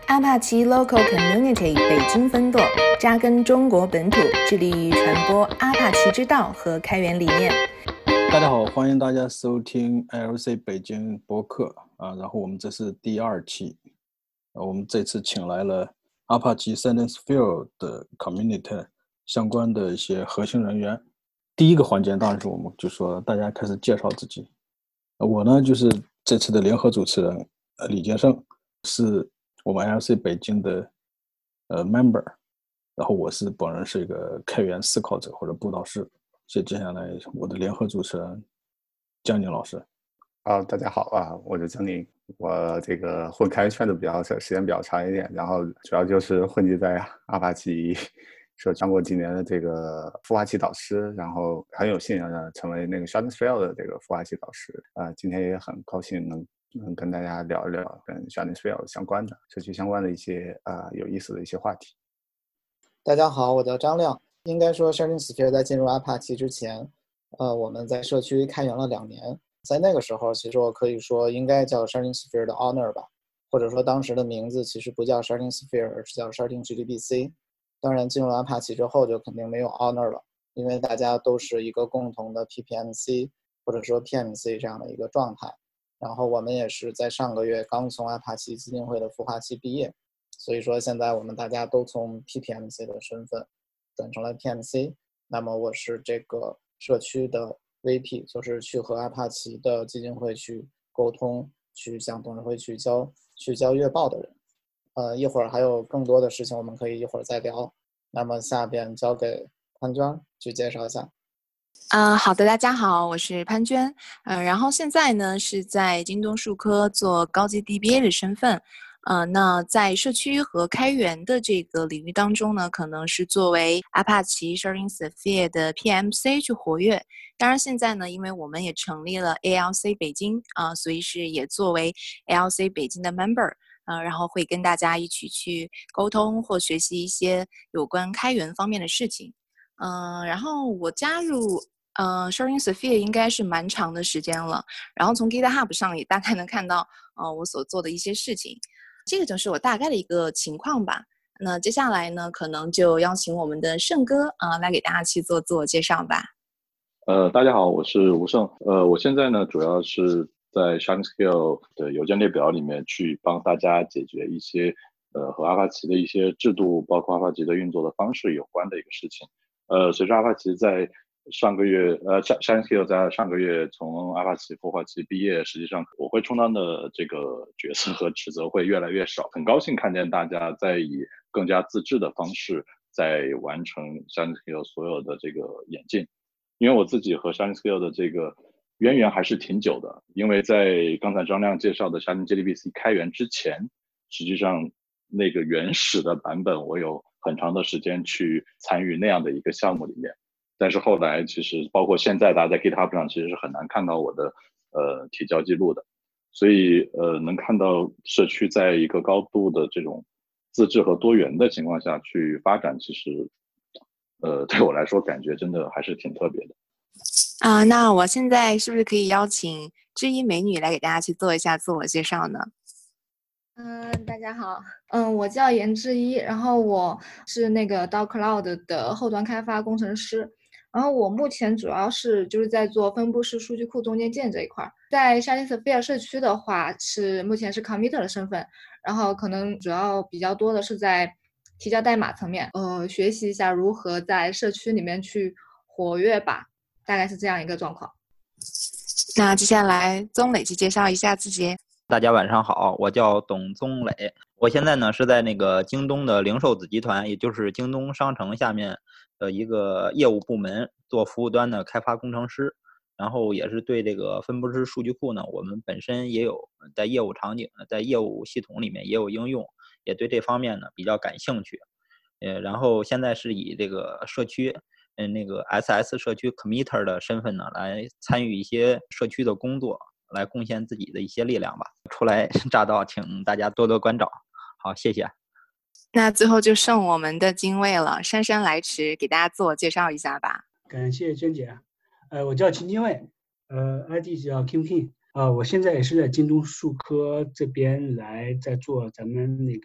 阿帕奇 Local Community 北京分舵扎根中国本土，致力于传播阿帕奇之道和开源理念。 大家好，欢迎大家收听 LC 北京播客然后我们这是第2期，我们这次请来了阿帕奇 ScienceField 的 Community 相关的一些核心人员。第一个环节当然是我们就说大家开始介绍自己。我呢就是这次的联合主持人李杰胜，是我们 LC 北京的member， 然后我是本人是一个开源思考者或者布道师。接下来我的联合主持人江宁老师。 大家好我是江宁，我这个混开源圈子时间比较长一点，然后主要就是混迹在阿帕奇当过几年的这个孵化器导师，然后很有幸成为那个 ScienceField 的这个孵化器导师。今天也很高兴能跟大家聊一聊跟 ScienceField 相关的社区相关的一些有意思的一些话题。 大家好，我叫张亮。应该说 ScienceField 在进入阿帕奇之前，我们在社区开源了2年。在那个时候，其实我可以说应该叫 ScienceField 的 Honor 吧，或者说当时的名字其实不叫 ScienceField， 而是叫 ScienceGDBC。当然进入阿帕奇之后就肯定没有 Honor 了，因为大家都是一个共同的 PPMC 或者说 PMC 这样的一个状态。然后我们也是在上个月刚从阿帕奇基金会的孵化器毕业，所以说现在我们大家都从 PPMC 的身份转成了 PMC。那么我是这个社区的 VP， 就是去和阿帕奇的基金会去沟通，去向董事会去交月报的人。一会儿还有更多的事情我们可以一会儿再聊。那么下边交给潘娟去介绍一下。 好的，大家好，我是潘娟。然后现在呢是在京东数科做高级 DBA 的身份。那在社区和开源的这个领域当中呢，可能是作为阿帕奇 ScienceField 的 PMC 去活跃。当然现在呢，因为我们也成立了 ALC 北京所以是也作为 ALC 北京的 member。然后会跟大家一起去沟通或学习一些有关开源方面的事情。然后我加入ScienceField 应该是蛮长的时间了，然后从 GitHub 上也大概能看到我所做的一些事情。这个就是我大概的一个情况吧。那接下来呢，可能就邀请我们的胜哥来给大家去做自我介绍吧。 大家好，我是吴胜。我现在呢主要是在 ScienceField 的邮件列表里面去帮大家解决一些和阿帕奇的一些制度，包括阿帕奇的运作的方式有关的一个事情。随着阿帕奇在上个月ScienceField 在上个月从阿帕奇孵化器毕业，实际上我会充当的这个角色和职责会越来越少。很高兴看见大家在以更加自治的方式在完成 ScienceField 所有的这个演进。因为我自己和 ScienceField 的这个渊源还是挺久的，因为在刚才张亮介绍的 ScienceGDBC 开源之前，实际上那个原始的版本我有很长的时间去参与那样的一个项目里面。但是后来其实包括现在大家在 GitHub 上其实是很难看到我的提交记录的，所以能看到社区在一个高度的这种自治和多元的情况下去发展，其实对我来说感觉真的还是挺特别的。 那我现在是不是可以邀请知一美女来给大家去做一下自我介绍呢？ 大家好，我叫严知一，然后我是那个 DocCloud 的后端开发工程师，然后我目前主要就是在做分布式数据库中间件这一块。在 ScienceField 社区的话，目前是 committer 的身份，然后可能主要比较多的是在提交代码层面，学习一下如何在社区里面去活跃吧，大概是这样一个状况。 那接下来宗磊去介绍一下自己。 大家晚上好，我叫董宗磊，我现在呢是在那个京东的零售子集团，也就是京东商城下面的一个业务部门做服务端的开发工程师，然后也是对这个分布式数据库呢，我们本身也有在业务场景在业务系统里面也有应用，也对这方面呢比较感兴趣。然后现在是以这个社区那个 SS 社区 committer 的身份呢来参与一些社区的工作，来贡献自己的一些力量吧。初来乍到，请大家多多关照。好，谢谢。 那最后就剩我们的精卫了，姗姗来迟，给大家自我介绍一下吧。 感谢娟姐。我叫秦精卫，ID 叫 King。我现在也是在京东数科这边在做咱们那个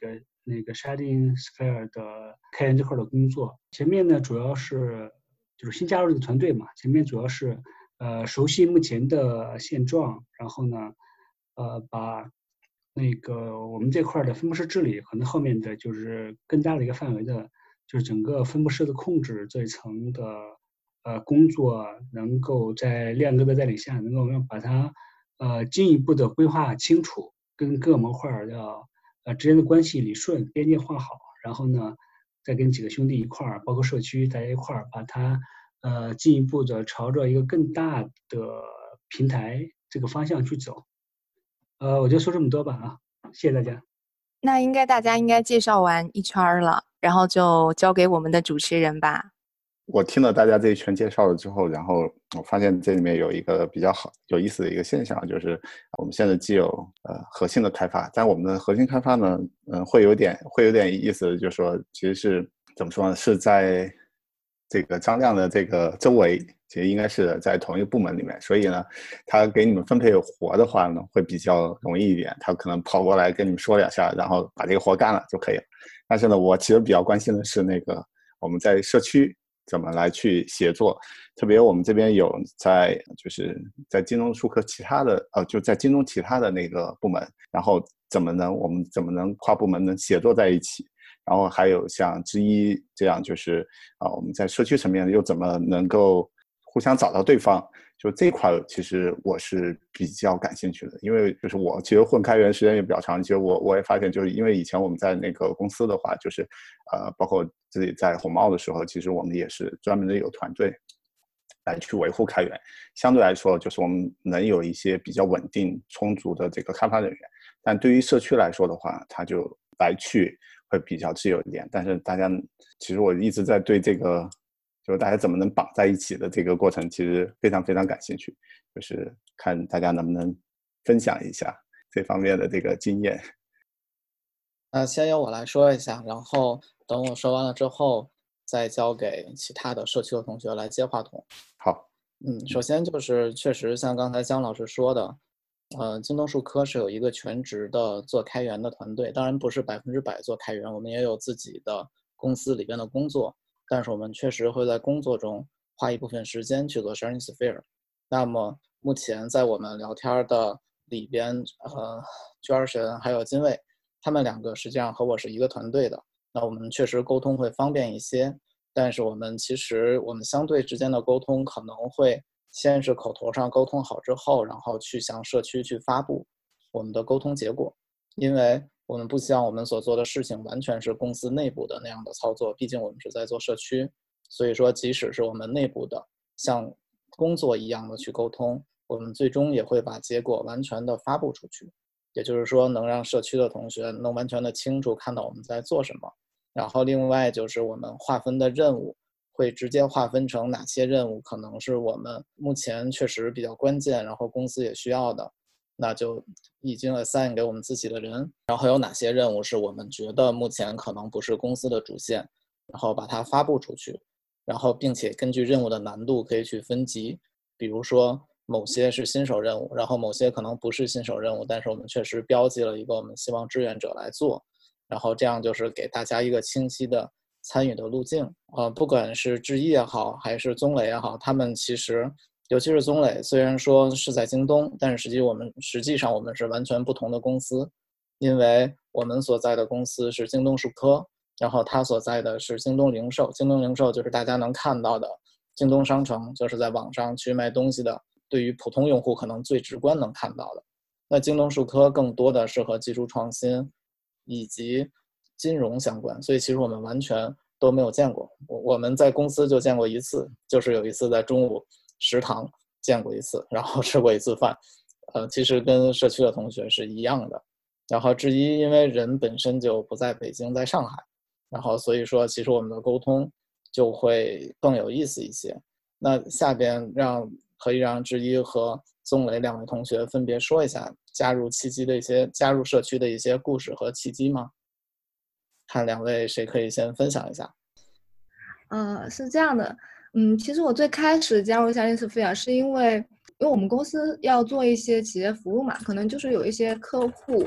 那个 Shining Sphere 的开源这块的工作。前面呢主要是就是新加入这个团队嘛，前面主要是熟悉目前的现状，然后呢把那个我们这块的分布式治理，可能后面的就是更大的一个范围的，就是整个分布式的控制这一层的工作，能够在亮哥的带领下，能够把它进一步的规划清楚，跟各个模块要之间的关系理顺，边界画好，然后呢，再跟几个兄弟一块儿，包括社区大家一块儿，把它进一步的朝着一个更大的平台这个方向去走。我就说这么多吧啊，谢谢大家。 那大家应该介绍完一圈了，然后就交给我们的主持人吧。 我听了大家这一圈介绍了之后，然后我发现这里面有一个比较有意思的一个现象，就是我们现在既有核心的开发，但我们的核心开发呢，会有点意思，就是说其实是怎么说呢，是在这个张亮的这个周围，其实应该是在同一个部门里面，所以呢，他给你们分配活的话呢，会比较容易一点，他可能跑过来跟你们说两下，然后把这个活干了就可以了。但是呢，我其实比较关心的是那个我们在社区怎么来去协作，特别我们这边有就是在京东数科其他的就在京东其他的那个部门，然后我们怎么能跨部门能协作在一起，然后还有像之一这样，就是我们在社区层面又怎么能够互相找到对方，就这块其实我是比较感兴趣的，因为就是我其实混开源时间也比较长，其实我也发现，就是因为以前我们在那个公司的话，就是包括自己在红帽的时候，其实我们也是专门的有团队来去维护开源，相对来说就是我们能有一些比较稳定充足的这个开发人员，但对于社区来说的话，它就来去会比较自由一点，但是大家其实我一直在对这个就是大家怎么能绑在一起的这个过程其实非常非常感兴趣，就是看大家能不能分享一下这方面的这个经验。 先由我来说一下，然后等我说完了之后再交给其他的社区的同学来接话筒。 好， 首先就是确实像刚才姜老师说的，京东数科是有一个全职的做开源的团队，当然不是100%做开源，我们也有自己的公司里边的工作，但是我们确实会在工作中花一部分时间去做 Shining Sphere。那么目前在我们聊天的里边，娟神还有金卫，他们两个实际上和我是一个团队的，那我们确实沟通会方便一些，但是我们相对之间的沟通可能会先是口头上沟通好之后，然后去向社区去发布我们的沟通结果，因为我们不希望我们所做的事情完全是公司内部的那样的操作，毕竟我们是在做社区，所以说即使是我们内部的像工作一样的去沟通，我们最终也会把结果完全的发布出去，也就是说能让社区的同学能完全的清楚看到我们在做什么。然后另外就是我们划分的任务会直接划分成哪些任务可能是我们目前确实比较关键，然后公司也需要的，那就已经 assign 给我们自己的人，然后有哪些任务是我们觉得目前可能不是公司的主线，然后把它发布出去，然后并且根据任务的难度可以去分级，比如说某些是新手任务，然后某些可能不是新手任务，但是我们确实标记了一个我们希望志愿者来做，然后这样就是给大家一个清晰的参与的路径。不管是智一也好，还是宗磊也好，他们其实尤其是宗磊，虽然说是在京东，但是实际上我们是完全不同的公司，因为我们所在的公司是京东数科，然后他所在的是京东零售，京东零售就是大家能看到的京东商城，就是在网上去卖东西的，对于普通用户可能最直观能看到的。那京东数科更多的是和技术创新以及金融相关，所以其实我们完全都没有见过，我们在公司就见过一次，就是有一次在中午食堂见过一次，然后吃过一次饭，其实跟社区的同学是一样的。然后之一因为人本身就不在北京，在上海，然后所以说其实我们的沟通就会更有意思一些。那下边可以让之一和宗磊两位同学分别说一下加入社区的一些故事和契机吗？看两位谁可以先分享一下。 是这样的，其实我最开始加入Shining Sphere是因为我们公司要做一些企业服务嘛，可能就是有一些客户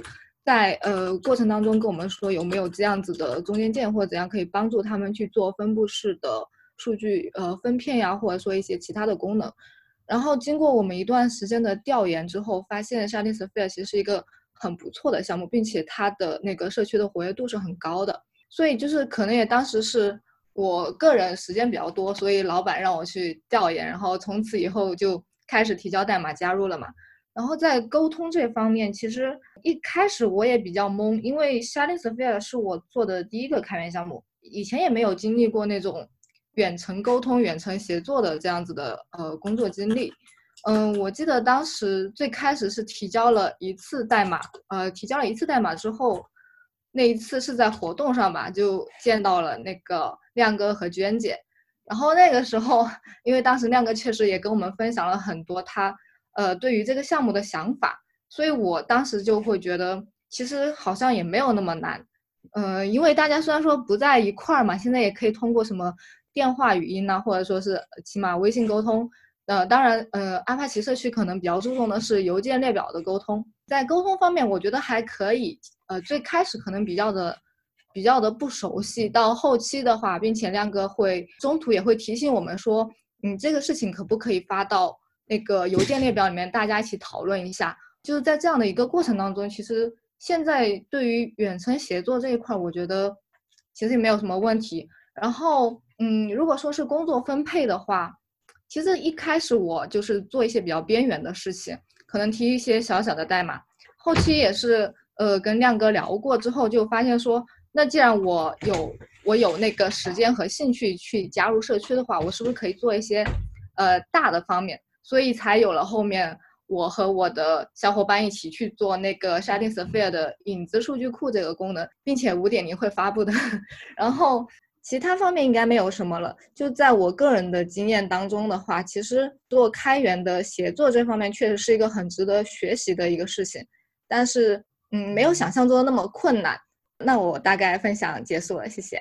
在过程当中跟我们说有没有这样子的中间件或者怎样可以帮助他们去做分布式的数据分片呀，或者说一些其他的功能。然后经过我们一段时间的调研之后，发现 Sharding Sphere 其实是一个很不错的项目，并且它的那个社区的活跃度是很高的。所以就是可能也当时是我个人时间比较多，所以老板让我去调研，然后从此以后就开始提交代码加入了嘛。然后在沟通这方面，其实一开始我也比较懵，因为 Sharding Sphere 是我做的第一个开源项目，以前也没有经历过那种远程沟通、远程协作的这样子的工作经历。我记得当时最开始是提交了一次代码，提交了一次代码之后，那一次是在活动上吧，就见到了那个亮哥和娟姐。然后那个时候，因为当时亮哥确实也跟我们分享了很多他对于这个项目的想法，所以我当时就会觉得其实好像也没有那么难。因为大家虽然说不在一块儿嘛，现在也可以通过什么电话语音啊，或者说是起码微信沟通。当然，阿帕奇社区可能比较注重的是邮件列表的沟通。在沟通方面，我觉得还可以。最开始可能比较的不熟悉，到后期的话，并且亮哥会中途也会提醒我们说，这个事情可不可以发到那个邮件列表里面，大家一起讨论一下。就是在这样的一个过程当中，其实现在对于远程协作这一块，我觉得其实也没有什么问题。然后，如果说是工作分配的话，其实一开始我就是做一些比较边缘的事情，可能提一些小小的代码。后期也是跟亮哥聊过之后，就发现说，那既然我有那个时间和兴趣去加入社区的话，我是不是可以做一些大的方面？所以才有了后面我和我的小伙伴一起去做那个 Sharding Sphere 的影子数据库这个功能，并且5.0会发布的。然后其他方面应该没有什么了。就在我个人的经验当中的话，其实做开源的协作这方面确实是一个很值得学习的一个事情，但是没有想象中的那么困难。那我大概分享结束了，谢谢。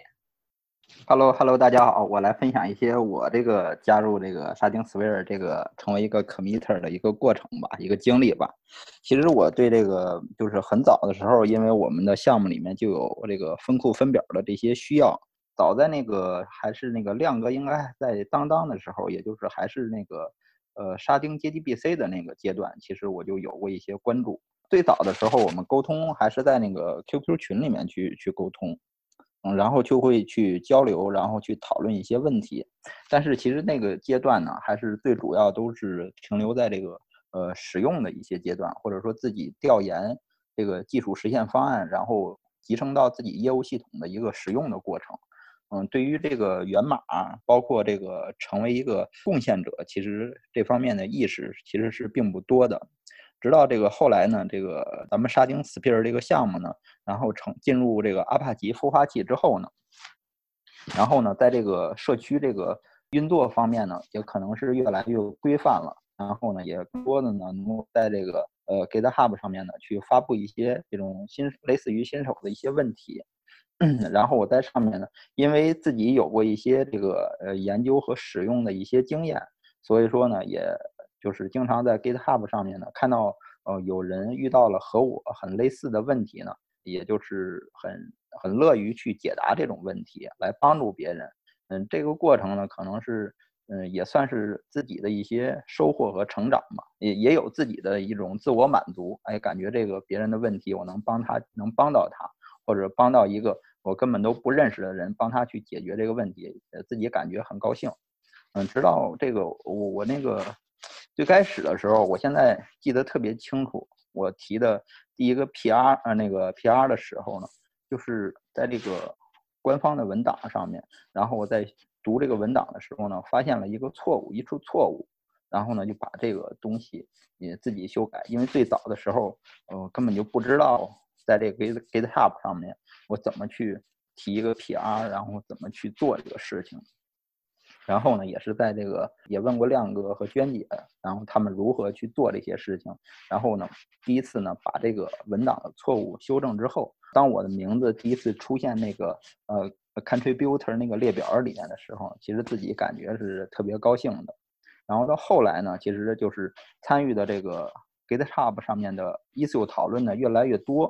Hello， 大家好，我来分享一些我这个加入这个Sharding Sphere这个成为一个 committer 的一个过程吧，一个经历吧。其实我对这个就是很早的时候，因为我们的项目里面就有这个分库分表的这些需要，早在那个还是那个亮哥应该还在当的时候，也就是还是那个沙丁 JDBC 的那个阶段，其实我就有过一些关注。最早的时候，我们沟通还是在那个 QQ 群里面去沟通。然后就会去交流，然后去讨论一些问题。但是其实那个阶段呢，还是最主要都是停留在这个使用的一些阶段，或者说自己调研这个技术实现方案，然后集成到自己业务系统的一个使用的过程。对于这个源码，包括这个成为一个贡献者，其实这方面的意识其实是并不多的。直到这个后来呢，这个咱们沙丁 Sphere 这个项目呢，然后进入这个阿帕奇孵化器之后呢，然后呢，在这个社区这个运作方面呢，也可能是越来越规范了。然后呢，也更多的呢，能够在这个GitHub 上面呢，去发布一些这种类似于新手的一些问题。然后我在上面呢，因为自己有过一些这个研究和使用的一些经验，所以说呢，也就是经常在 GitHub 上面呢看到有人遇到了和我很类似的问题呢，也就是很乐于去解答这种问题，来帮助别人。这个过程呢，可能是也算是自己的一些收获和成长吧，也有自己的一种自我满足。哎，感觉这个别人的问题我能帮到他，或者帮到一个我根本都不认识的人，帮他去解决这个问题，自己感觉很高兴。直到这个我那个最开始的时候，我现在记得特别清楚，我提的第一个 PR 的时候呢，就是在这个官方的文档上面，然后我在读这个文档的时候呢，发现了一处错误，然后呢就把这个东西也自己修改，因为最早的时候根本就不知道在这个 GitHub 上面我怎么去提一个 PR， 然后怎么去做这个事情。然后呢，也是在这个也问过亮哥和娟姐，然后他们如何去做这些事情。然后呢，第一次呢把这个文档的错误修正之后，当我的名字第一次出现那个contributor 那个列表里面的时候，其实自己感觉是特别高兴的。然后到后来呢，其实就是参与的这个 GitHub 上面的 issue 讨论呢越来越多，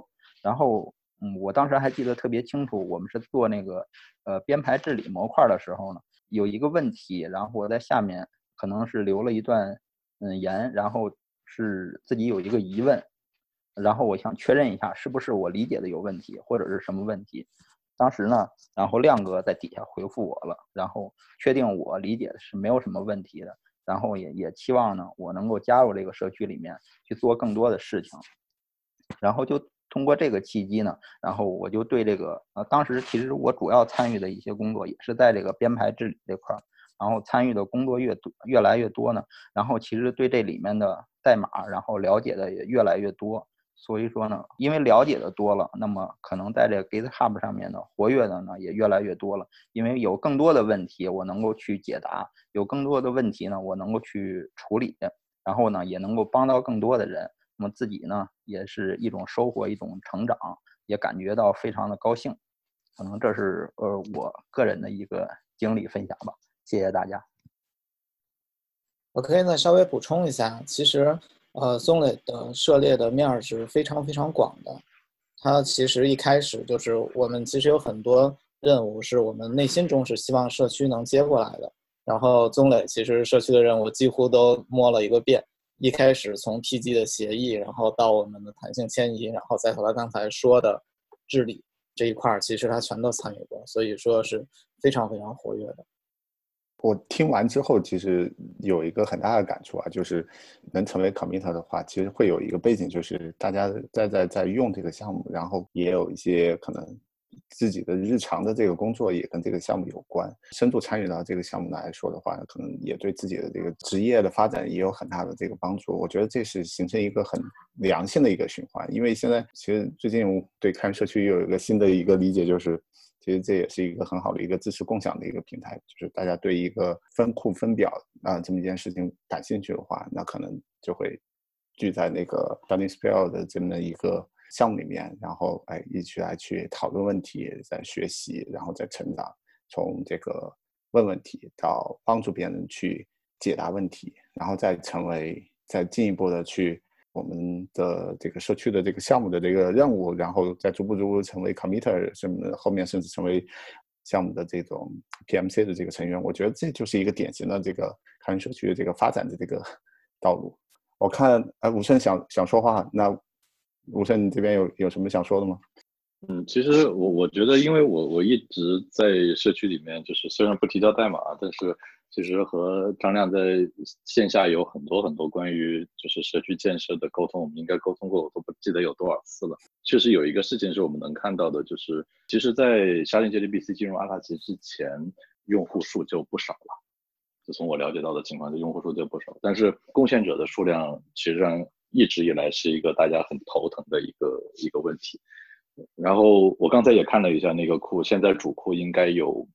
然后我当时还记得特别清楚，我们是做那个编排治理模块的时候呢，有一个问题，然后我在下面可能是留了一段言，然后是自己有一个疑问，然后我想确认一下是不是我理解的有问题，或者是什么问题。当时呢，然后亮哥在底下回复我了，然后确定我理解的是没有什么问题的，然后也期望呢我能够加入这个社区里面去做更多的事情。然后就通过这个契机呢，然后我就对这个当时其实我主要参与的一些工作也是在这个编排治理这块，然后参与的工作越来越多呢，然后其实对这里面的代码然后了解的也越来越多。所以说呢，因为了解的多了，那么可能在这个 GitHub 上面呢活跃的呢也越来越多了，因为有更多的问题我能够去解答，有更多的问题呢我能够去处理，然后呢也能够帮到更多的人，那么自己呢也是一种收获，一种成长，也感觉到非常的高兴。可能这是我个人的一个经历分享吧，谢谢大家。 我可以呢稍微补充一下，其实松磊的涉猎的面是非常非常广的。他其实一开始就是我们其实有很多任务是我们内心中是希望社区能接过来的，然后宗磊其实社区的任务几乎都摸了一个遍。一开始从 PG 的协议，然后到我们的弹性迁移，然后再到他刚才说的治理这一块，其实他全都参与过，所以说是非常非常活跃的。 我听完之后，其实有一个很大的感触啊，就是能成为 committer 的话，其实会有一个背景，就是大家在用这个项目，然后也有一些可能自己的日常的这个工作也跟这个项目有关，深度参与到这个项目来说的话，可能也对自己的这个职业的发展也有很大的这个帮助。我觉得这是形成一个很良性的一个循环，因为现在其实最近对开源社区有一个新的一个理解，就是其实这也是一个很好的一个支持共享的一个平台，就是大家对一个分库分表这么一件事情感兴趣的话，那可能就会聚在那个 Sharding Sphere 的这么一个项目里面，然后一起来去讨论问题，在学习，然后再成长，从这个问问题到帮助别人去解答问题，然后再进一步的去我们的这个社区的这个项目的这个任务，然后再逐步成为 committer， 后面甚至成为项目的这种 PMC 的这个成员。我觉得这就是一个典型的这个开源社区的这个发展的这个道路。我看武胜想说话，那武胜你这边有什么想说的吗？ 其实我觉得，因为我一直在社区里面，就是虽然不提交代码，但是其实和张亮在线下有很多很多关于就是社区建设的沟通，我们应该沟通过，我都不记得有多少次了。确实有一个事情是我们能看到的，就是其实在Sharding JDBC 进入阿帕奇之前，用户数就不少了。就从我了解到的情况，这用户数就不少，但是贡献者的数量其实上一直以来是一个大家很头疼的一个问题。然后我刚才也看了一下那个库，现在主库应该有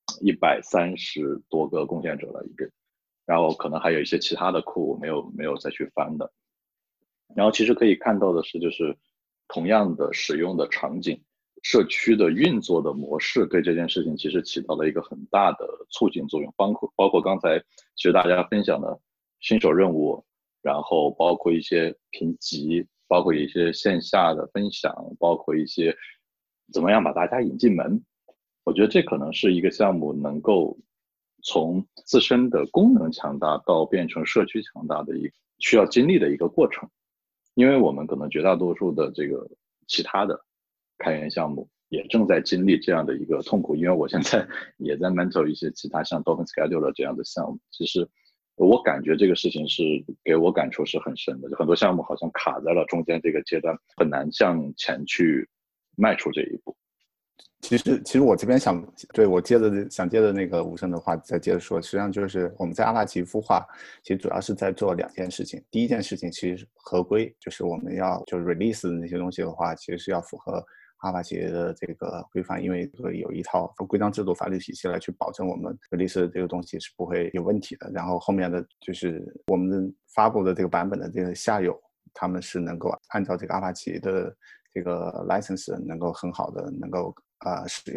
130多个贡献者了一个，然后可能还有一些其他的库我没有再去翻的。然后其实可以看到的是，就是同样的使用的场景，社区的运作的模式对这件事情其实起到了一个很大的促进作用，包括刚才其实大家分享的新手任务，然后包括一些评级，包括一些线下的分享，包括一些怎么样把大家引进门。我觉得这可能是一个项目能够从自身的功能强大到变成社区强大的一个需要经历的一个过程。因为我们可能绝大多数的这个其他的开源项目也正在经历这样的一个痛苦，因为我现在也在 mentor 一些其他像 Dolphin Scheduler 这样的项目，其实我感觉这个事情是给我感触是很深的，就很多项目好像卡在了中间这个阶段，很难向前去迈出这一步。 其实我这边想接着那个吴胜的话再接着说，实际上就是我们在阿帕奇孵化，其实主要是在做2件事情。第一件事情其实是合规，就是我们要就 release 的那些东西的话，其实是要符合阿帕奇的这个规范，因为会有一套规章制度、法律体系来去保证我们 release 的这个东西是不会有问题的。然后后面的就是我们发布的这个版本的这个下游，他们是能够按照这个阿帕奇的这个 license 能够很好的能够使用的。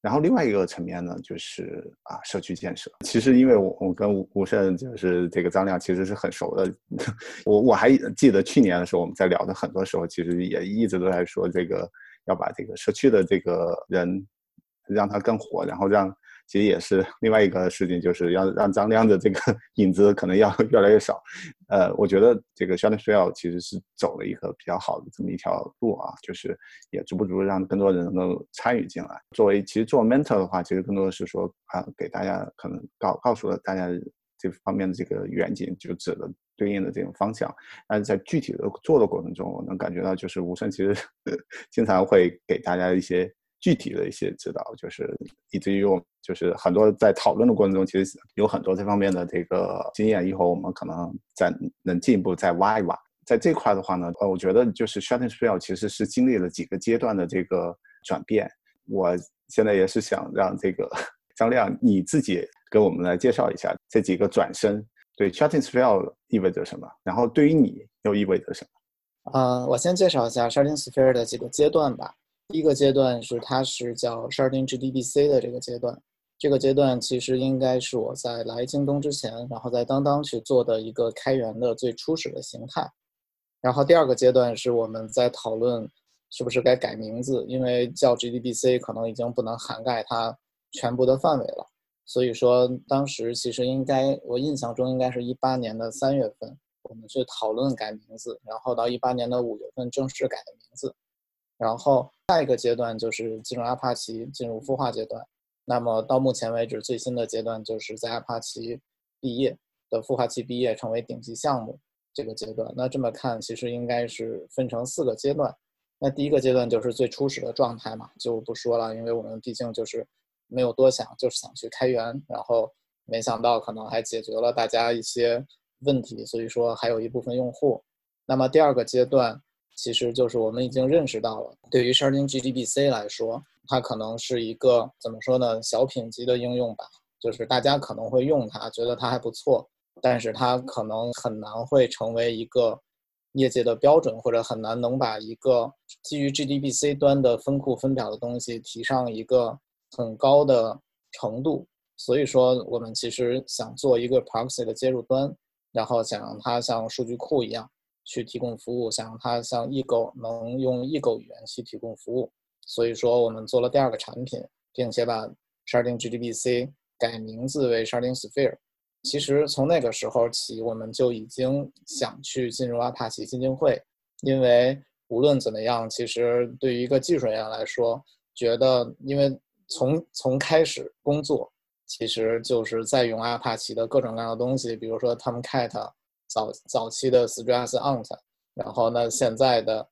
然后另外一个层面呢，就是社区建设。其实因为我跟吴胜就是这个张亮其实是很熟的，我还记得去年的时候我们在聊的很多时候，其实也一直都在说这个要把这个社区的这个人让他更火，然后其实也是另外一个事情，就是要让张亮的这个影子可能要越来越少。我觉得这个 Sharding 其实是走了一个比较好的这么一条路啊，就是也逐步让更多人能够参与进来。其实做 mentor 的话，其实更多的是说给大家可能告诉了大家这方面的这个远景，就指了对应的这种方向。但是在具体的做的过程中，我能感觉到就是吴胜其实经常会给大家一些具体的一些指导，就是以至于我就是很多在讨论的过程中，其实有很多这方面的这个经验，以后我们可能能进一步再挖一挖。在这块的话呢，我觉得就是 Sharding 其实是经历了几个阶段的这个转变。我现在也是想让这个张亮你自己给我们来介绍一下这几个转身对 Sharding 意味着什么，然后对于你又意味着什么。 我先介绍一下 Sharding 的几个阶段吧。第一个阶段它是叫 Sharding GDBC 的这个阶段，这个阶段其实应该是我在来京东之前，然后在当当去做的一个开源的最初始的形态。然后第二个阶段是我们在讨论是不是该改名字，因为叫 GDBC 可能已经不能涵盖它全部的范围了，所以说当时其实我印象中应该是18年的3月份我们去讨论改名字，然后到18年的5月份正式改的名字。然后下一个阶段就是进入阿帕奇，进入孵化阶段。那么到目前为止最新的阶段就是在阿帕奇毕业的孵化器毕业成为顶级项目这个阶段。那这么看其实应该是分成4个阶段。那第一个阶段就是最初始的状态嘛，就不说了，因为我们毕竟就是没有多想，就是想去开源，然后没想到可能还解决了大家一些问题，所以说还有一部分用户。那么第二个阶段其实就是我们已经认识到了，对于 Sharding GDBC 来说，它可能是一个怎么说呢，小品级的应用吧，就是大家可能会用它，觉得它还不错，但是它可能很难会成为一个业界的标准，或者很难能把一个基于 GDBC 端的分库分表的东西提上一个很高的程度。所以说我们其实想做一个 proxy 的接入端，然后想让它像数据库一样去提供服务，想让它像 Ego 能用 Ego 语言去提供服务。所以说我们做了第2个产品，并且把 Sharding GDBC 改名字为 Sharding Sphere。其实从那个时候起，我们就已经想去进入阿帕奇基金会，因为无论怎么样，其实对于一个技术人员来说，觉得因为从开始工作，其实就是在用阿帕奇的各种各样的东西，比如说 Tomcat 早期的 Struts、Ant， 然后呢现在的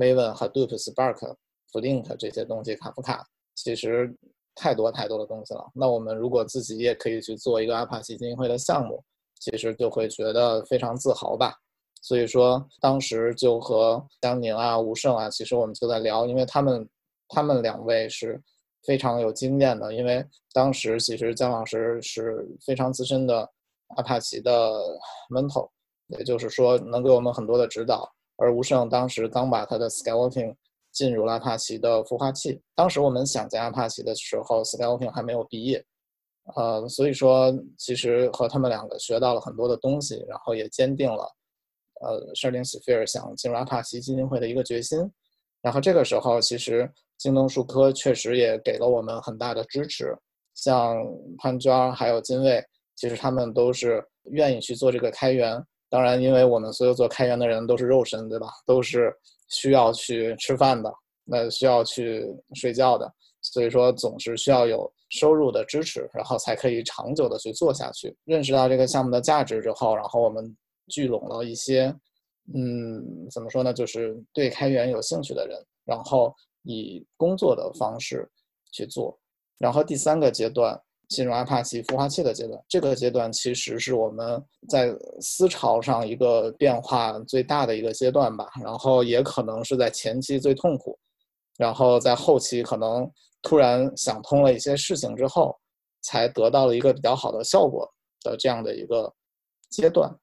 Maven、Hadoop、Spark、Flink 这些东西，卡夫卡，其实太多的东西了。那我们如果自己也可以去做一个阿帕奇基金会的项目，其实就会觉得非常自豪吧。所以说当时就和江宁啊、吴胜啊，其实我们就在聊，因为他们2位是非常有经验的，因为当时其实姜老师是非常资深的阿帕奇的 mentor， 也就是说能给我们很多的指导。而吴胜当时刚把他的 Skywalking 进入了阿帕奇的孵化器，当时我们想进阿帕奇的时候 Skywalking 还没有毕业，所以说其实和他们2个学到了很多的东西，然后也坚定了Sharding Sphere 想进入阿帕奇基金会的一个决心。然后这个时候其实京东数科确实也给了我们很大的支持，像潘娟还有金卫，其实他们都是愿意去做这个开源。当然因为我们所有做开源的人都是肉身，对吧，都是需要去吃饭的，那需要去睡觉的，所以说总是需要有收入的支持，然后才可以长久的去做下去。认识到这个项目的价值之后，然后我们聚拢了一些怎么说呢，就是对开源有兴趣的人，然后以工作的方式去做。然后第3个阶段进入阿帕奇孵化器的阶段，这个阶段其实是我们在思潮上一个变化最大的一个阶段吧，然后也可能是在前期最痛苦，然后在后期可能突然想通了一些事情之后，才得到了一个比较好的效果的这样的一个阶段。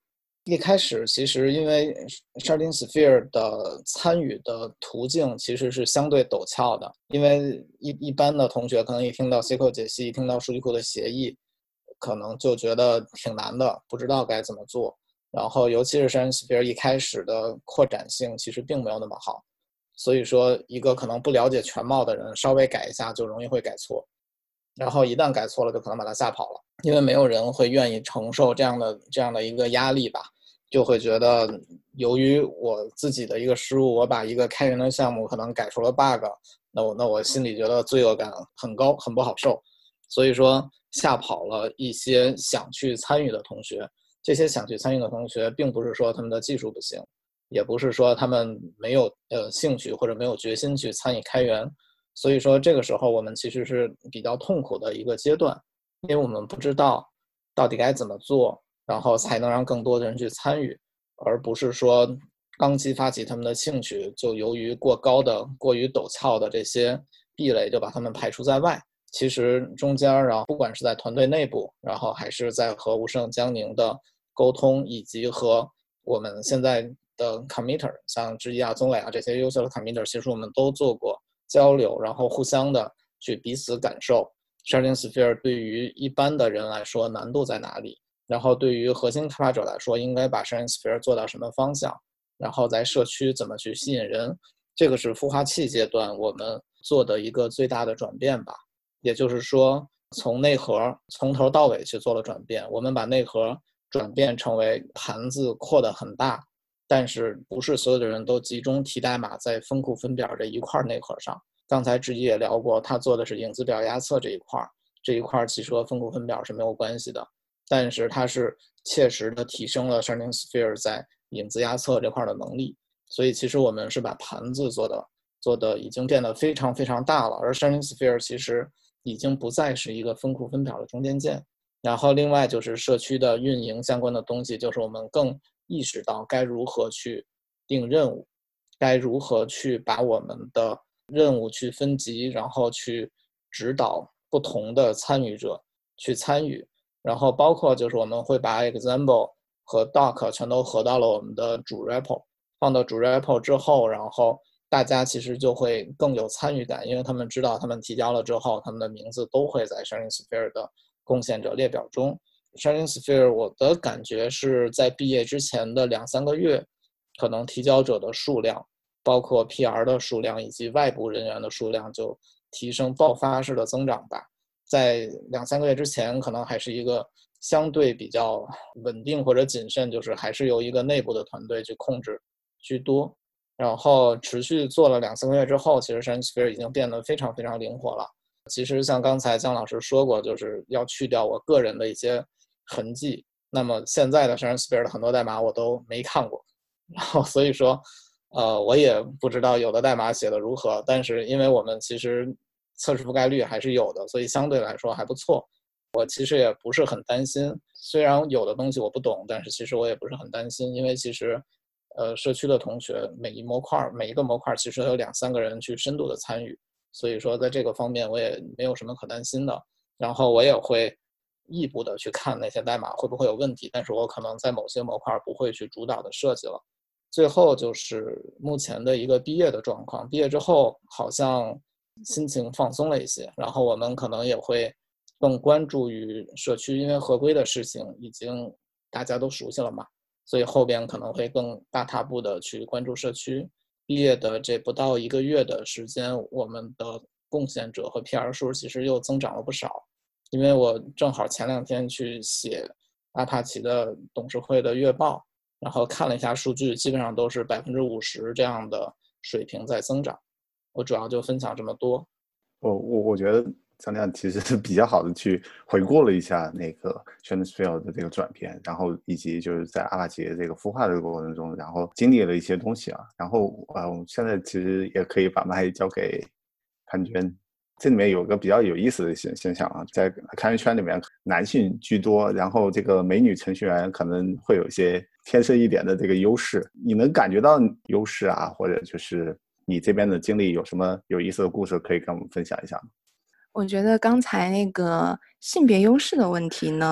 一开始其实因为 Sharding Sphere 的参与的途径其实是相对陡峭的，因为一般的同学可能一听到 SQL 解析，一听到数据库的协议，可能就觉得挺难的，不知道该怎么做。然后尤其是 Sharding Sphere 一开始的扩展性其实并没有那么好，所以说一个可能不了解全貌的人稍微改一下就容易会改错，然后一旦改错了就可能把他吓跑了，因为没有人会愿意承受这样的一个压力吧，就会觉得由于我自己的一个失误，我把一个开源的项目可能改出了 bug， 那我心里觉得罪恶感很高，很不好受，所以说吓跑了一些想去参与的同学。这些想去参与的同学并不是说他们的技术不行，也不是说他们没有兴趣或者没有决心去参与开源，所以说这个时候我们其实是比较痛苦的一个阶段，因为我们不知道到底该怎么做，然后才能让更多的人去参与，而不是说刚激发起他们的兴趣，就由于过高的、过于陡峭的这些壁垒就把他们排除在外。其实中间，然后不管是在团队内部，然后还是在和吴胜、江宁的沟通，以及和我们现在的 committer， 像之一啊、宗磊啊这些优秀的 committer， 其实我们都做过交流，然后互相的去彼此感受 Sharding Sphere 对于一般的人来说难度在哪里，然后对于核心开发者来说应该把 Sharding Sphere 做到什么方向，然后在社区怎么去吸引人，这个是孵化器阶段我们做的一个最大的转变吧。也就是说从内核从头到尾去做了转变，我们把内核转变成为盘子扩得很大，但是不是所有的人都集中提代码在分库分表这一块内核上。刚才志毅也聊过，他做的是影子表压测这一块其实和分库分表是没有关系的，但是它是切实的提升了 Sharding Sphere 在影子压测这块的能力，所以其实我们是把盘子做的已经变得非常非常大了，而 Sharding Sphere 其实已经不再是一个分库分表的中间件。然后另外就是社区的运营相关的东西，就是我们更意识到该如何去定任务，该如何去把我们的任务去分级，然后去指导不同的参与者去参与，然后包括就是我们会把 example 和 doc 全都合到了我们的主 repo， 放到主 repo 之后，然后大家其实就会更有参与感，因为他们知道他们提交了之后，他们的名字都会在 Sharding Sphere 的贡献者列表中。Sharding Sphere 我的感觉是在毕业之前的2-3个月，可能提交者的数量，包括 PR 的数量以及外部人员的数量就提升爆发式的增长吧。在2-3个月之前，可能还是一个相对比较稳定或者谨慎，就是还是由一个内部的团队去控制居多。然后持续做了2-3个月之后，其实 Sharding Sphere 已经变得非常非常灵活了。其实像刚才姜老师说过，就是要去掉我个人的一些痕迹。那么现在的 Sharding Sphere 的很多代码我都没看过，然后所以说，我也不知道有的代码写的如何。但是因为我们其实测试覆盖率还是有的，所以相对来说还不错。我其实也不是很担心，虽然有的东西我不懂，但是其实我也不是很担心，因为其实社区的同学每一个模块其实有2-3个人去深度的参与，所以说在这个方面我也没有什么可担心的。然后我也会异步的去看那些代码会不会有问题，但是我可能在某些模块不会去主导的设计了。最后就是目前的一个毕业的状况，毕业之后好像心情放松了一些，然后我们可能也会更关注于社区，因为合规的事情已经大家都熟悉了嘛，所以后边可能会更大踏步的去关注社区。毕业的这不到1个月的时间，我们的贡献者和 PR 数其实又增长了不少。因为我正好前2天去写阿帕奇的董事会的月报，然后看了一下数据，基本上都是50%这样的水平在增长。我主要就分享这么多。 我觉得张亮其实是比较好的去回顾了一下那个 Sharding Sphere 的这个转变，然后以及就是在阿帕奇的这个孵化的过程中，然后经历了一些东西啊。然后我现在其实也可以把麦交给潘娟。这里面有个比较有意思的现象啊，在开源圈里面男性居多，然后这个美女程序员可能会有一些天生一点的这个优势。你能感觉到优势啊，或者就是你这边的经历有什么有意思的故事可以跟我们分享一下吗？ 我觉得刚才那个性别优势的问题呢，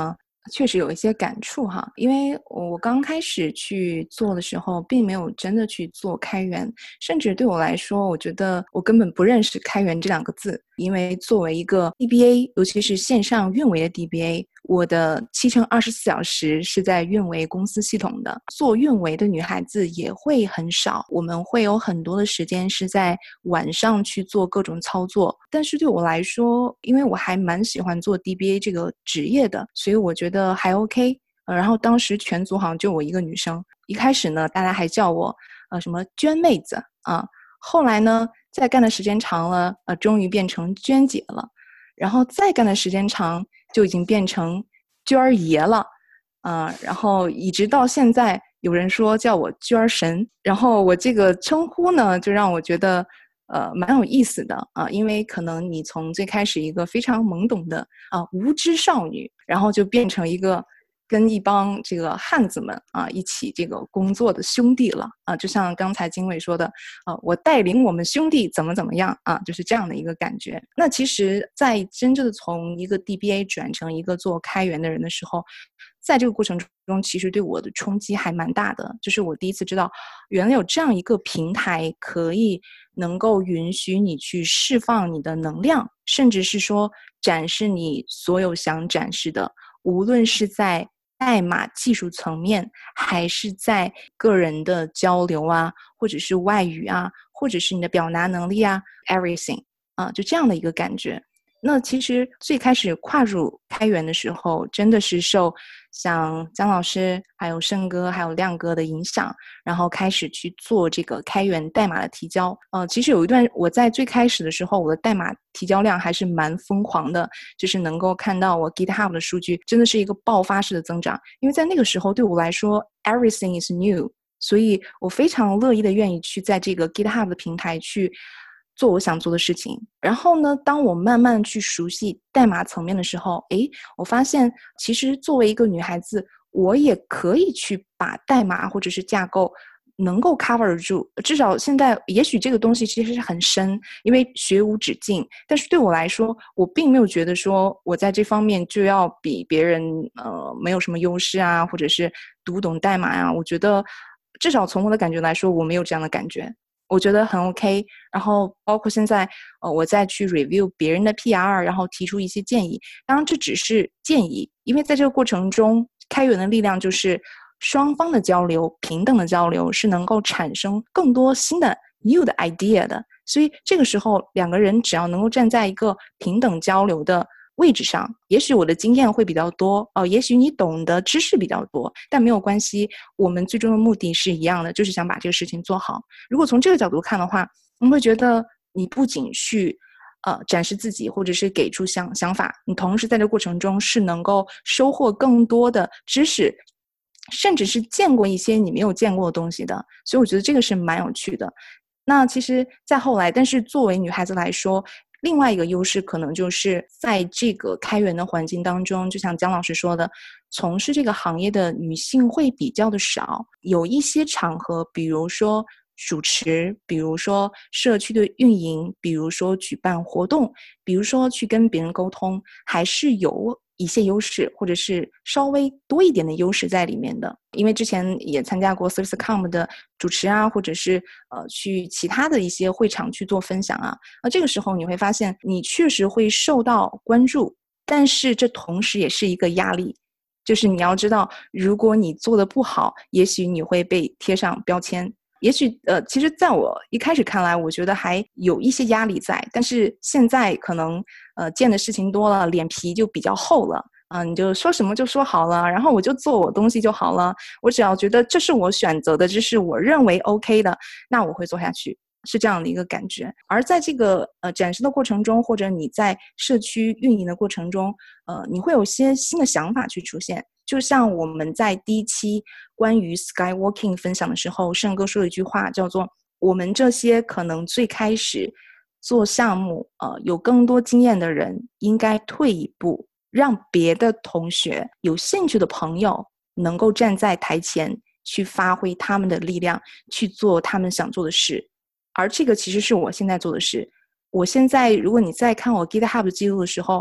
确实有一些感触哈，因为我刚开始去做的时候，并没有真的去做开源，甚至对我来说，我觉得我根本不认识开源这两个字，因为作为一个 DBA， 尤其是线上运维的 DBA， 我的7×24小时是在运维公司系统的，做运维的女孩子也会很少，我们会有很多的时间是在晚上去做各种操作，但是对我来说，因为我还蛮喜欢做 DBA 这个职业的，所以我觉得还 OK。然后当时全组好像就我一个女生，一开始呢，大家还叫我什么娟妹子啊，后来呢，再干的时间长了，终于变成娟姐了，然后再干的时间长，就已经变成娟儿爷了，然后一直到现在，有人说叫我娟儿神，然后我这个称呼呢，就让我觉得蛮有意思的啊，因为可能你从最开始一个非常懵懂的无知少女，然后就变成一个跟一帮这个汉子们一起这个工作的兄弟了就像刚才经纬说的我带领我们兄弟怎么样就是这样的一个感觉。那其实在真正的从一个 DBA 转成一个做开源的人的时候，在这个过程中其实对我的冲击还蛮大的，就是我第一次知道原来有这样一个平台可以能够允许你去释放你的能量，甚至是说展示你所有想展示的，无论是在代码技术层面，还是在个人的交流或者是外语或者是你的表达能力everything 就这样的一个感觉。那其实最开始跨入开源的时候，真的是受像姜老师还有盛哥还有亮哥的影响，然后开始去做这个开源代码的提交。其实有一段我在最开始的时候，我的代码提交量还是蛮疯狂的，就是能够看到我 GitHub 的数据真的是一个爆发式的增长，因为在那个时候对我来说 everything is new， 所以我非常乐意的愿意去在这个 GitHub 的平台去做我想做的事情。然后呢，当我慢慢去熟悉代码层面的时候，我发现其实作为一个女孩子，我也可以去把代码或者是架构能够 cover 住，至少现在也许这个东西其实是很深，因为学无止境，但是对我来说，我并没有觉得说我在这方面就要比别人没有什么优势或者是读不懂代码我觉得至少从我的感觉来说，我没有这样的感觉，我觉得很 OK。 然后包括现在我再去 review 别人的 PR， 然后提出一些建议，当然这只是建议，因为在这个过程中开源的力量就是双方的交流，平等的交流是能够产生更多新的 new 的 idea 的，所以这个时候两个人只要能够站在一个平等交流的位置上，也许我的经验会比较多也许你懂的知识比较多，但没有关系，我们最终的目的是一样的，就是想把这个事情做好。如果从这个角度看的话，我们会觉得你不仅去展示自己或者是给出想法，你同时在这个过程中是能够收获更多的知识，甚至是见过一些你没有见过的东西的，所以我觉得这个是蛮有趣的。那其实再后来，但是作为女孩子来说，另外一个优势可能就是在这个开源的环境当中，就像姜老师说的，从事这个行业的女性会比较的少，有一些场合，比如说主持，比如说社区的运营，比如说举办活动，比如说去跟别人沟通，还是有一些优势，或者是稍微多一点的优势在里面的。因为之前也参加过 ServiceCom 的主持或者是去其他的一些会场去做分享这个时候你会发现你确实会受到关注，但是这同时也是一个压力，就是你要知道，如果你做得不好，也许你会被贴上标签。也许其实在我一开始看来，我觉得还有一些压力在，但是现在可能见的事情多了，脸皮就比较厚了你就说什么就说好了，然后我就做我东西就好了，我只要觉得这是我选择的，这是我认为 OK 的，那我会做下去，是这样的一个感觉。而在这个展示的过程中，或者你在社区运营的过程中你会有些新的想法去出现。就像我们在第一期关于 Skywalking 分享的时候，盛哥说了一句话，叫做我们这些可能最开始做项目有更多经验的人应该退一步，让别的同学有兴趣的朋友能够站在台前去发挥他们的力量，去做他们想做的事。而这个其实是我现在做的事。我现在如果你在看我 GitHub 的记录的时候，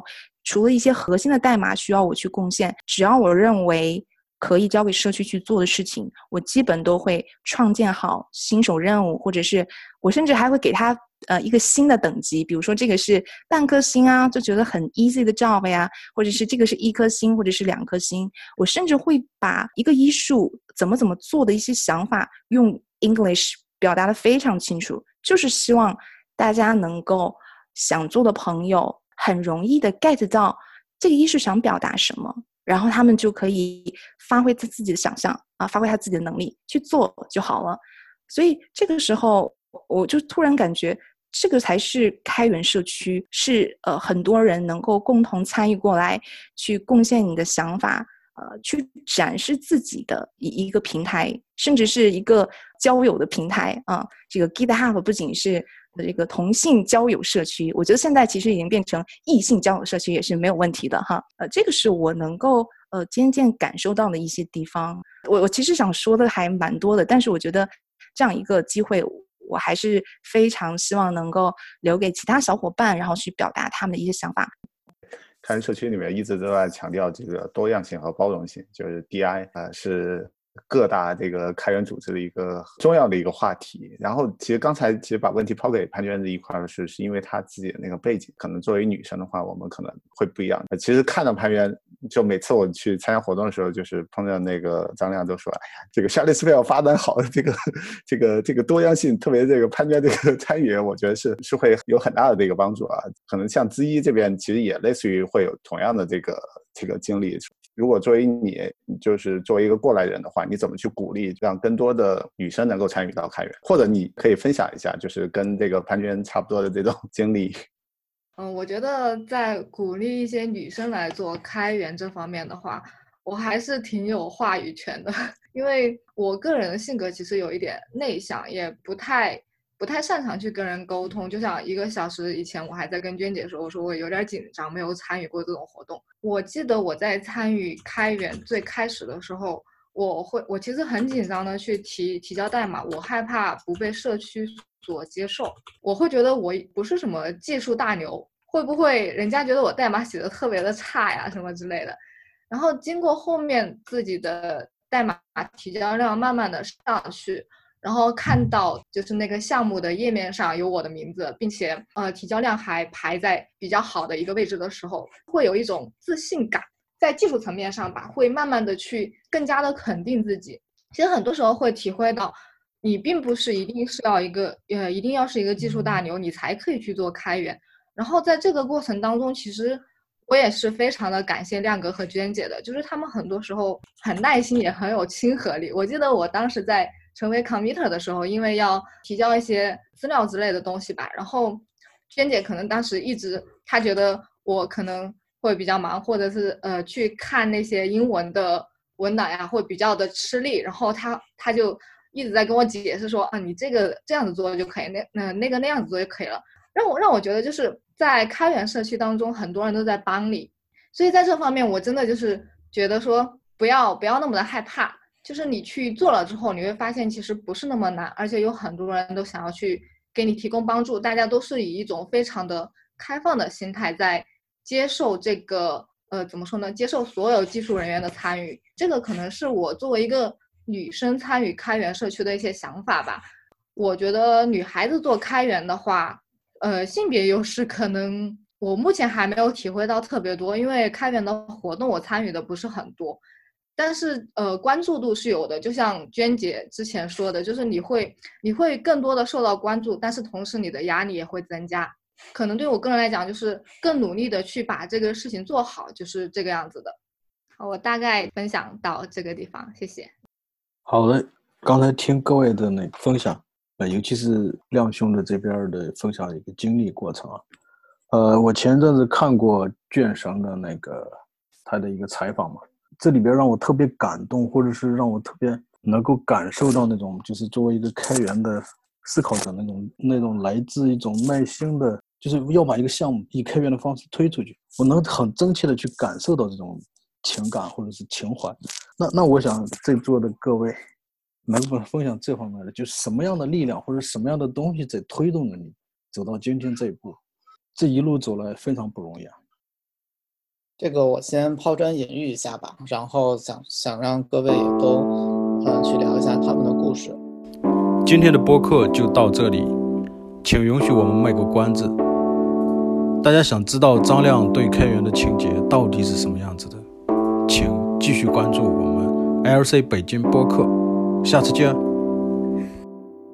除了一些核心的代码需要我去贡献，只要我认为可以交给社区去做的事情，我基本都会创建好新手任务，或者是我甚至还会给他一个新的等级，比如说这个是半颗星啊，就觉得很 easy 的 job 呀，或者是这个是1颗星或者是2颗星，我甚至会把一个医术怎么做的一些想法用 English 表达得非常清楚，就是希望大家能够想做的朋友很容易的 get 到这个医术想表达什么，然后他们就可以发挥他自己的想象啊，发挥他自己的能力去做就好了。所以这个时候我就突然感觉这个才是开源社区，是很多人能够共同参与过来，去贡献你的想法，去展示自己的一个平台，甚至是一个交友的平台啊。这个 GitHub 不仅是这个同性交友社区，我觉得现在其实已经变成异性交友社区也是没有问题的哈。这个是我能够渐渐感受到的一些地方。我其实想说的还蛮多的，但是我觉得这样一个机会，我还是非常希望能够留给其他小伙伴，然后去表达他们的一些想法。 开源社区里面一直都在强调这个多样性和包容性，就是 DI 是各大这个开源组织的一个重要的一个话题。然后其实刚才把问题抛给潘娟这一块是因为她自己的那个背景，可能作为女生的话我们可能会不一样。其实看到潘娟，就每次我去参加活动的时候，就是碰到那个张亮都说，哎呀，这个 Charlottesville 发展好，这个多样性，特别这个潘娟这个参与，我觉得是会有很大的这个帮助啊。可能像资一这边其实也类似于会有同样的这个经历。如果作为你就是作为一个过来人的话，你怎么去鼓励让更多的女生能够参与到开源？或者你可以分享一下，就是跟这个潘娟差不多的这种经历。 我觉得在鼓励一些女生来做开源这方面的话，我还是挺有话语权的，因为我个人的性格其实有一点内向，也不太擅长去跟人沟通。就像1个小时以前我还在跟娟姐说，我说我有点紧张，没有参与过这种活动。我记得我在参与开源最开始的时候，我其实很紧张的去提交代码，我害怕不被社区所接受，我会觉得我不是什么技术大牛，会不会人家觉得我代码写的特别的差呀什么之类的。然后经过后面自己的代码提交量慢慢的上去，然后看到就是那个项目的页面上有我的名字，并且提交量还排在比较好的一个位置的时候，会有一种自信感，在技术层面上吧，会慢慢的去更加的肯定自己。其实很多时候会体会到，你并不是一定要是一个技术大牛，你才可以去做开源。然后在这个过程当中，其实我也是非常的感谢亮哥和娟姐的，就是他们很多时候很耐心，也很有亲和力。我记得我当时在成为 committer 的时候，因为要提交一些资料之类的东西吧，然后娟姐可能当时她觉得我可能会比较忙，或者是去看那些英文的文档呀会比较的吃力，然后她就一直在跟我解释说啊，你这个这样子做就可以，那个那样子做就可以了，让我觉得就是在开源社区当中很多人都在帮你，所以在这方面我真的就是觉得说不要那么的害怕，就是你去做了之后你会发现其实不是那么难，而且有很多人都想要去给你提供帮助，大家都是以一种非常的开放的心态在接受这个怎么说呢，接受所有技术人员的参与。这个可能是我作为一个女生参与开源社区的一些想法吧。我觉得女孩子做开源的话，性别优势可能我目前还没有体会到特别多，因为开源的活动我参与的不是很多，但是关注度是有的。就像娟姐之前说的，就是你会更多的受到关注，但是同时你的压力也会增加。可能对我个人来讲，就是更努力的去把这个事情做好，就是这个样子的。好，我大概分享到这个地方，谢谢。 好的，刚才听各位的那分享，尤其是亮兄的这边的分享一个经历过程啊。我前阵子看过卷神的那个他的一个采访嘛，这里边让我特别感动，或者是让我特别能够感受到那种就是作为一个开源的思考者那种来自一种耐心的，就是要把一个项目以开源的方式推出去，我能很真切的去感受到这种情感或者是情怀。那我想在座的各位能不能分享这方面的，就是什么样的力量或者什么样的东西在推动着你走到今天这一步？这一路走来非常不容易啊。 这个我先抛砖引玉一下吧，然后想让各位也都去聊一下他们的故事。 今天的播客就到这里，请允许我们卖个关子。大家想知道张亮对开源的情节到底是什么样子的，请继续关注我们 IRC 北京播客，下次见。